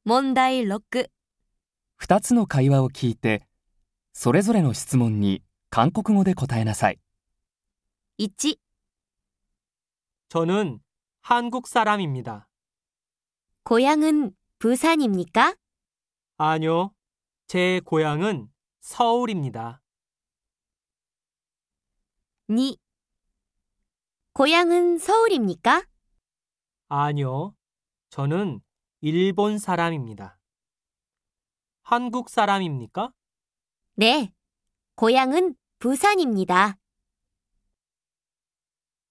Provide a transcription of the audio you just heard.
問題6、 2つの会話を聞いて、それぞれの質問に韓国語で答えなさい。 1、 저는 한국 사람입니다. 고향은 부산입니까? 아니요, 제 고향은 서울입니다. 2、 고향은 서울입니까? 아니요, 저는 일본 사람입니다. 한국 사람입니까? 네, 고향은 부산입니다.